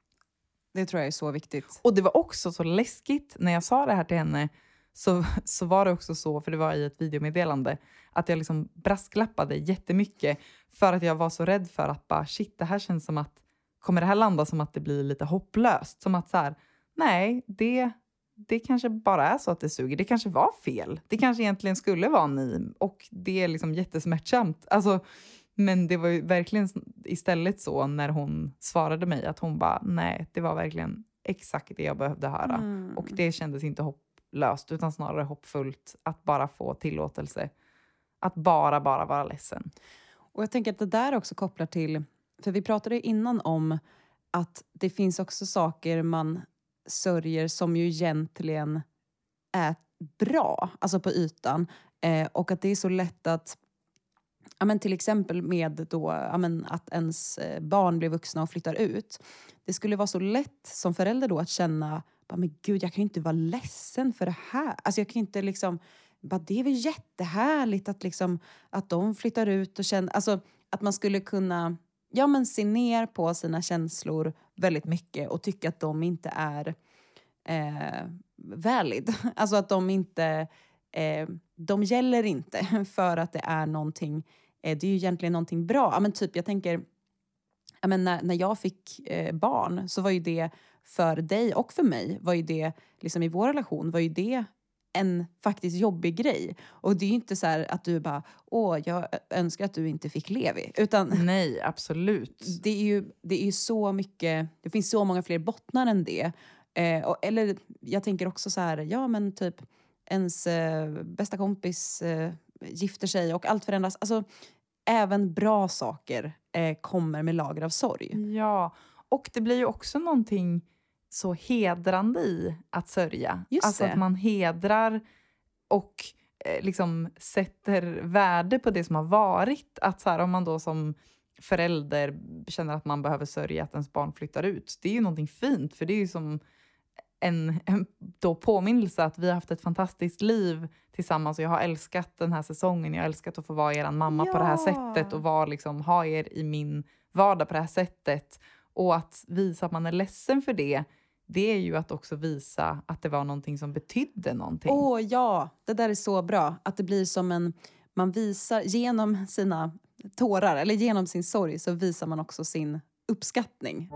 B: Det tror jag är så viktigt.
A: Och det var också så läskigt när jag sa det här till henne. Så, så var det också så, för det var i ett videomeddelande, att jag liksom brasklappade jättemycket för att jag var så rädd för att bara, shit, det här känns som att, kommer det här landa som att det blir lite hopplöst? Som att så här, nej, det, det kanske bara är så att det suger. Det kanske var fel. Det kanske egentligen skulle vara ni. Och det är liksom jättesmärtsamt. Alltså, men det var ju verkligen istället så när hon svarade mig att hon bara, nej, det var verkligen exakt det jag behövde höra.
B: Mm.
A: Och det kändes inte hopplöst utan snarare hoppfullt att bara få tillåtelse. Att bara, bara vara ledsen.
B: Och jag tänker att det där också kopplar till, för vi pratade innan om att det finns också saker man sörjer som ju egentligen är bra, alltså på ytan. Eh, och att det är så lätt att, ja, men till exempel med då, ja, men att ens barn blir vuxna och flyttar ut. Det skulle vara så lätt som förälder då att känna, bara, men gud, jag kan ju inte vara ledsen för det här. Alltså jag kan ju inte liksom, bara, det är väl jättehärligt att, liksom, att de flyttar ut och känner, alltså att man skulle kunna, ja, men se ner på sina känslor väldigt mycket och tycka att de inte är eh, valid. Alltså att de inte, eh, de gäller inte för att det är någonting, eh, det är ju egentligen någonting bra. Ja, men typ jag tänker, ja, men när, när jag fick eh, barn så var ju det för dig och för mig, var ju det liksom i vår relation, var ju det en faktiskt jobbig grej. Och det är ju inte så här att du bara, åh, jag önskar att du inte fick Levi. Utan
A: nej, absolut.
B: Det är ju, det är ju så mycket, det finns så många fler bottnar än det. Eh, och, eller jag tänker också så här, ja men typ ens eh, bästa kompis eh, gifter sig och allt förändras. Alltså även bra saker eh, kommer med lager av sorg.
A: Ja, och det blir ju också någonting så hedrande i att sörja.
B: Just
A: alltså
B: det.
A: Att man hedrar och eh, liksom sätter värde på det som har varit. Att så här, om man då som förälder känner att man behöver sörja att ens barn flyttar ut. Det är ju någonting fint, för det är ju som en, en då påminnelse att vi har haft ett fantastiskt liv tillsammans och jag har älskat den här säsongen. Jag har älskat att få vara er mamma
B: Ja.
A: på det här sättet och vara, liksom, ha er i min vardag på det här sättet. Och att visa att man är ledsen för det, det är ju att också visa att det var någonting som betydde någonting.
B: Åh oh, ja, det där är så bra. Att det blir som en, man visar genom sina tårar eller genom sin sorg så visar man också sin uppskattning.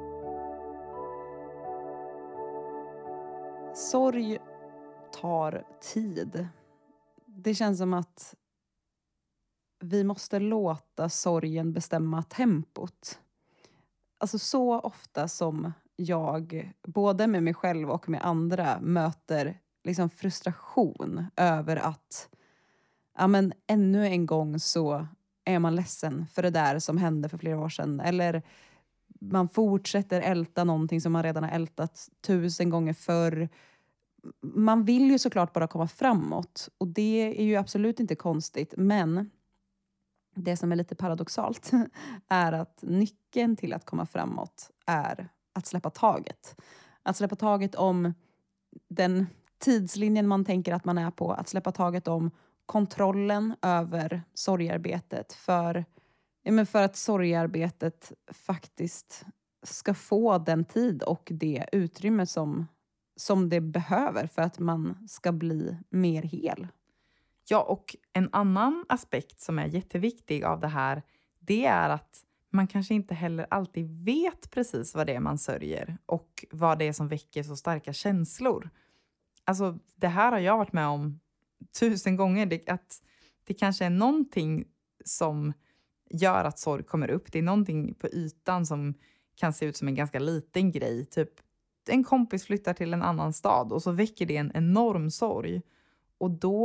B: Sorg tar tid. Det känns som att vi måste låta sorgen bestämma tempot. Alltså så ofta som jag, både med mig själv och med andra, möter liksom frustration över att ja, men ännu en gång så är man ledsen för det där som hände för flera år sedan. Eller man fortsätter älta någonting som man redan har ältat tusen gånger förr. Man vill ju såklart bara komma framåt. Och det är ju absolut inte konstigt. Men det som är lite paradoxalt är att nyckeln till att komma framåt är att släppa taget. Att släppa taget om den tidslinjen man tänker att man är på. Att släppa taget om kontrollen över sorgearbetet. För, ja, men för att sorgearbetet faktiskt ska få den tid och det utrymme som, som det behöver för att man ska bli mer hel.
A: Ja, och en annan aspekt som är jätteviktig av det här, det är att man kanske inte heller alltid vet precis vad det är man sörjer och vad det är som väcker så starka känslor. Alltså, det här har jag varit med om tusen gånger. Det, att det kanske är någonting som gör att sorg kommer upp. Det är någonting på ytan som kan se ut som en ganska liten grej. Typ en kompis flyttar till en annan stad och så väcker det en enorm sorg. Och då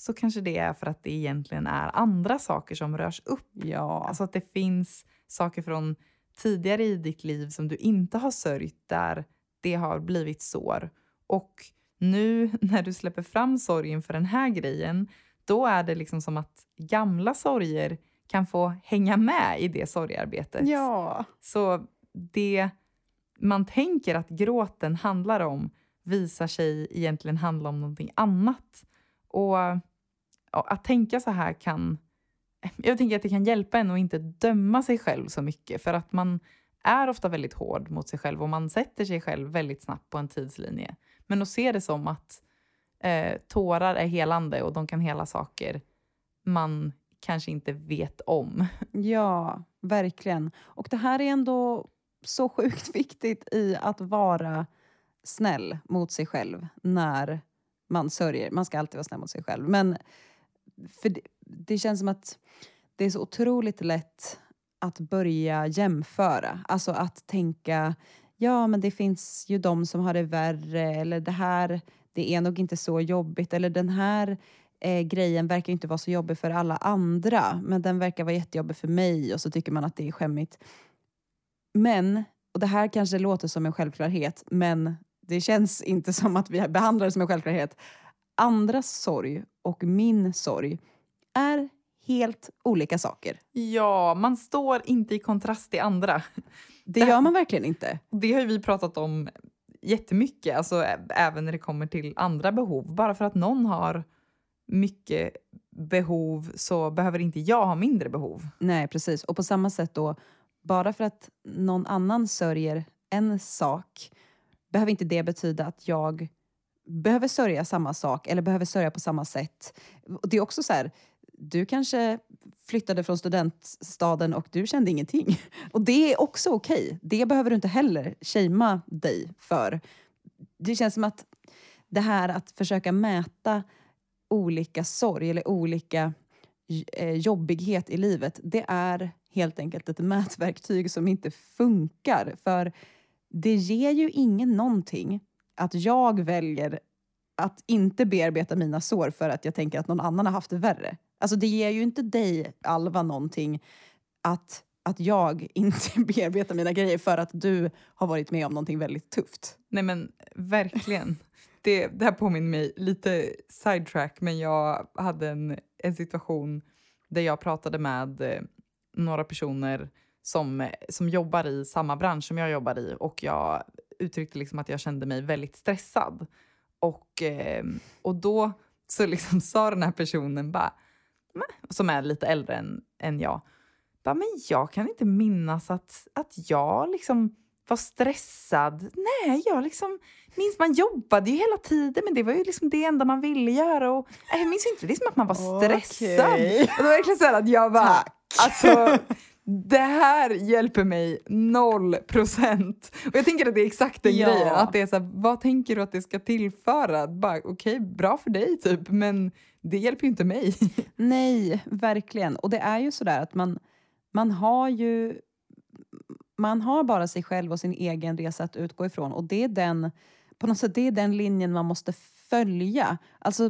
A: så kanske det är för att det egentligen är andra saker som rörs upp.
B: Ja.
A: Alltså att det finns saker från tidigare i ditt liv som du inte har sörjt där det har blivit sår. Och nu när du släpper fram sorgen för den här grejen, då är det liksom som att gamla sorger kan få hänga med i det sorgearbetet.
B: Ja.
A: Så det man tänker att gråten handlar om visar sig egentligen handla om någonting annat. Och, och att tänka så här kan... Jag tänker att det kan hjälpa en att inte döma sig själv så mycket. För att man är ofta väldigt hård mot sig själv och man sätter sig själv väldigt snabbt på en tidslinje. Men att se det som att eh, tårar är helande och de kan hela saker man kanske inte vet om.
B: Ja, verkligen. Och det här är ändå så sjukt viktigt i att vara snäll mot sig själv när man sörjer. Man ska alltid vara snäll mot sig själv. Men för det, det känns som att det är så otroligt lätt att börja jämföra. Alltså att tänka, ja men det finns ju de som har det värre. Eller det här, det är nog inte så jobbigt. Eller den här eh, grejen verkar inte vara så jobbig för alla andra. Men den verkar vara jättejobbig för mig. Och så tycker man att det är skämmigt. Men, och det här kanske låter som en självklarhet. Men det känns inte som att vi behandlar det som en självklarhet. Andras sorg och min sorg är helt olika saker.
A: Ja, man står inte i kontrast till andra.
B: Det gör man verkligen inte.
A: Det har ju vi pratat om jättemycket. Alltså även när det kommer till andra behov. Bara för att någon har mycket behov så behöver inte jag ha mindre behov.
B: Nej, precis. Och på samma sätt då, bara för att någon annan sörjer en sak behöver inte det betyda att jag behöver sörja samma sak eller behöver sörja på samma sätt. Och det är också så här, du kanske flyttade från studentstaden och du kände ingenting. Och det är också okej. Det behöver du inte heller shamea dig för. Det känns som att det här att försöka mäta olika sorg eller olika eh, jobbighet i livet, det är helt enkelt ett mätverktyg som inte funkar. För det ger ju ingen någonting att jag väljer att inte bearbeta mina sår för att jag tänker att någon annan har haft det värre. Alltså det ger ju inte dig, Alva, någonting att, att jag inte bearbetar mina grejer för att du har varit med om någonting väldigt tufft.
A: Nej men verkligen. Det, det här påminner mig lite sidetrack, men jag hade en, en situation där jag pratade med eh, några personer som, som jobbar i samma bransch som jag jobbar i, och jag uttryckte liksom att jag kände mig väldigt stressad. Och, eh, och då så liksom sa den här personen bara, som är lite äldre än, än jag, bara, men jag kan inte minnas att, att jag liksom var stressad. Nej, jag liksom minns, man jobbade ju hela tiden, men det var ju liksom det enda man ville göra. Och jag minns inte liksom att man var stressad.
B: Okay.
A: Och det var verkligen så att jag bara,
B: Tack.
A: alltså, det här hjälper mig noll procent. Och jag tänker att det är exakt den
B: Ja.
A: grejen. Att det är så här, vad tänker du att det ska tillföra? Bara, okej, okay, bra för dig typ, men det hjälper ju inte mig.
B: Nej, verkligen. Och det är ju sådär att man, man har ju man har bara sig själv och sin egen resa att utgå ifrån. Och det är den, på något sätt, det är den linjen man måste följa. Alltså,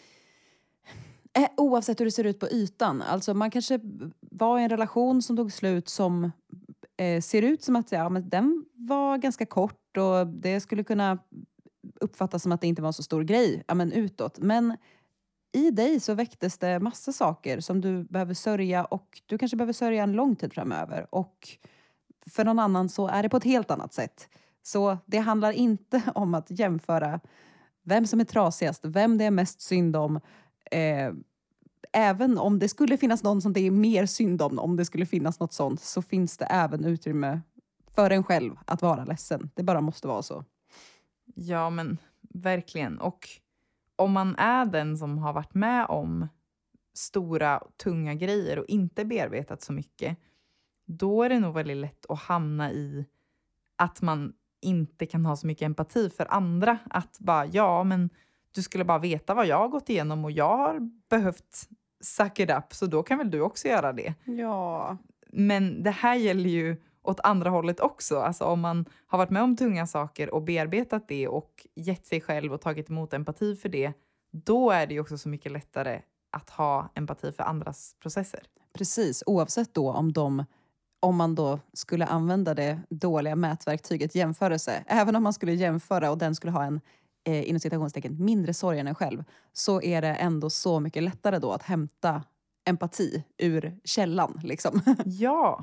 B: eh, oavsett hur det ser ut på ytan. Alltså man kanske var i en relation som tog slut som eh, ser ut som att ja, men den var ganska kort och det skulle kunna uppfattas som att det inte var en så stor grej, ja, men utåt. Men i dig så väcktes det massa saker som du behöver sörja, och du kanske behöver sörja en lång tid framöver. Och för någon annan så är det på ett helt annat sätt. Så det handlar inte om att jämföra vem som är trasigast, vem det är mest synd om. Eh, även om det skulle finnas någon som det är mer synd om, om det skulle finnas något sånt, så finns det även utrymme för en själv att vara ledsen. Det bara måste vara så.
A: Ja, men verkligen. Och om man är den som har varit med om stora, tunga grejer och inte bearbetat så mycket, då är det nog väldigt lätt att hamna i att man inte kan ha så mycket empati för andra. Att bara, ja, men du skulle bara veta vad jag har gått igenom och jag har behövt suck it up, så då kan väl du också göra det.
B: Ja.
A: Men det här gäller ju åt andra hållet också. Alltså om man har varit med om tunga saker och bearbetat det och gett sig själv och tagit emot empati för det, då är det ju också så mycket lättare att ha empati för andras processer.
B: Precis, oavsett då om de om man då skulle använda det dåliga mätverktyget jämförelse, även om man skulle jämföra och den skulle ha en eh, inom citationstecken mindre sorg än en själv, så är det ändå så mycket lättare då att hämta empati ur källan liksom.
A: Ja.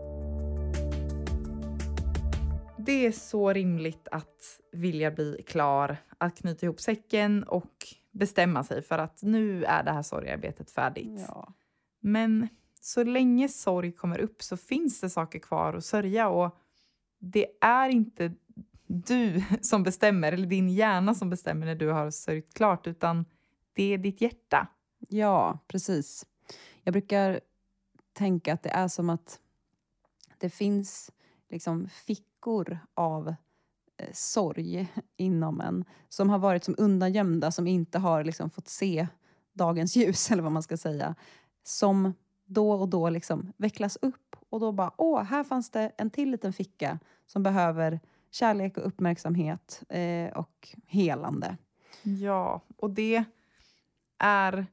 A: Det är så rimligt att vilja bli klar, att knyta ihop säcken och bestämma sig för att nu är det här sorgarbetet färdigt.
B: Ja.
A: Men så länge sorg kommer upp så finns det saker kvar att sörja, och det är inte du som bestämmer eller din hjärna som bestämmer när du har sörjt klart, utan det är ditt hjärta.
B: Ja, precis. Jag brukar tänka att det är som att det finns liksom fickor av eh, sorg inom en som har varit som undangömda, som inte har liksom fått se dagens ljus eller vad man ska säga, som då och då liksom vecklas upp och då bara, åh, här fanns det en till liten ficka som behöver kärlek och uppmärksamhet eh, och helande.
A: Ja, och det är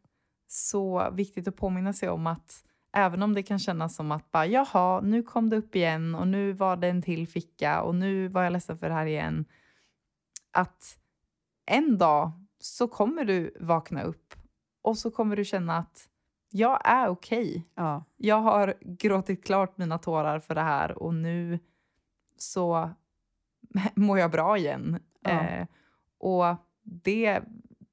A: så viktigt att påminna sig om att även om det kan kännas som att bara, jaha, nu kom det upp igen och nu var det en till ficka och nu var jag ledsen för det här igen. Att en dag så kommer du vakna upp och så kommer du känna att jag är okej.
B: Ja.
A: Jag har gråtit klart mina tårar för det här och nu så mår jag bra igen.
B: Ja.
A: Eh, och det,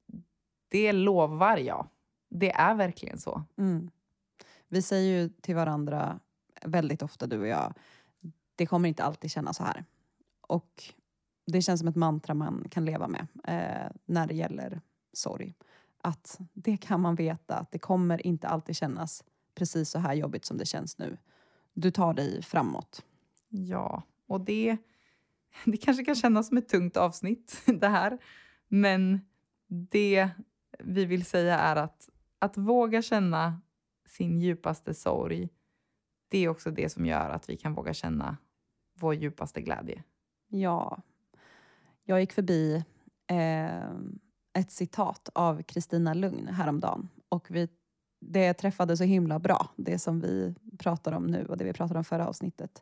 A: det lovar jag. Det är verkligen så.
B: Mm. Vi säger ju till varandra väldigt ofta, du och jag, det kommer inte alltid kännas så här. Och det känns som ett mantra man kan leva med eh, när det gäller sorg. Att det kan man veta, att det kommer inte alltid kännas precis så här jobbigt som det känns nu. Du tar dig framåt.
A: Ja, och det, det kanske kan kännas som ett tungt avsnitt det här. Men det vi vill säga är att, att våga känna sin djupaste sorg, det är också det som gör att vi kan våga känna vår djupaste glädje.
B: Ja, jag gick förbi eh, ett citat av Kristina Lugn häromdagen. Och vi, det träffade så himla bra, det som vi pratar om nu och det vi pratade om förra avsnittet.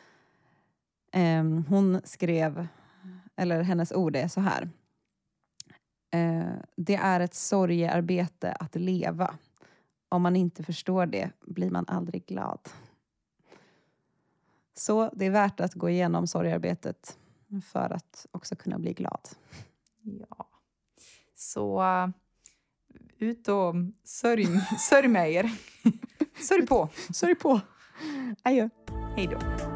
B: Eh, hon skrev, eller hennes ord är så här. Eh, det är ett sorgearbete att leva. Om man inte förstår det blir man aldrig glad. Så det är värt att gå igenom sorgearbetet för att också kunna bli glad.
A: Ja. Så uh, ut och sörj, sörj med er. Sörj på.
B: Sörj på. Adjö.
A: Hej då.